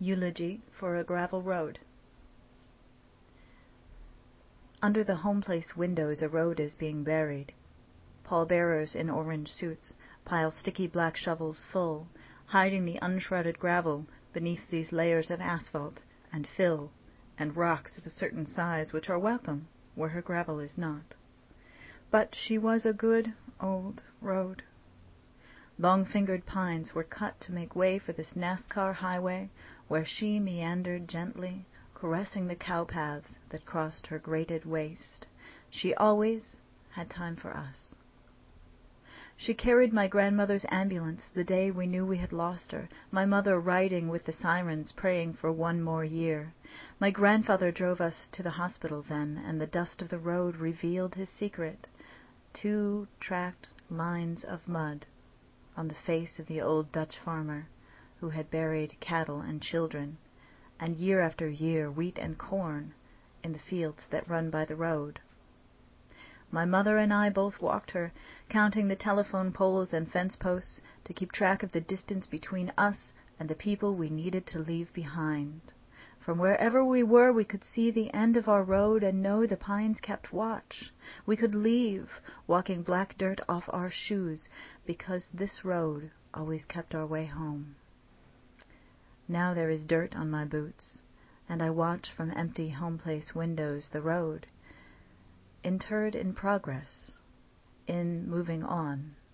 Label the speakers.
Speaker 1: Eulogy for a Gravel Road. Under the home place windows a road is being buried. Pallbearers in orange suits pile sticky black shovels full, hiding the unshrouded gravel beneath these layers of asphalt and fill and rocks of a certain size which are welcome where her gravel is not. But she was a good old road. Long-fingered pines were cut to make way for this NASCAR highway where she meandered gently, caressing the cow paths that crossed her grated waist. She always had time for us. She carried my grandmother's ambulance the day we knew we had lost her, my mother riding with the sirens praying for one more year. My grandfather drove us to the hospital then, and the dust of the road revealed his secret. 2 tracked lines of mud on the face of the old Dutch farmer who had buried cattle and children, and year after year wheat and corn in the fields that run by the road. My mother and I both walked her, counting the telephone poles and fence posts to keep track of the distance between us and the people we needed to leave behind. From wherever we were, we could see the end of our road and know the pines kept watch. We could leave, walking black dirt off our shoes, because this road always kept our way home. Now there is dirt on my boots, and I watch from empty home place windows the road, interred in progress, in moving on.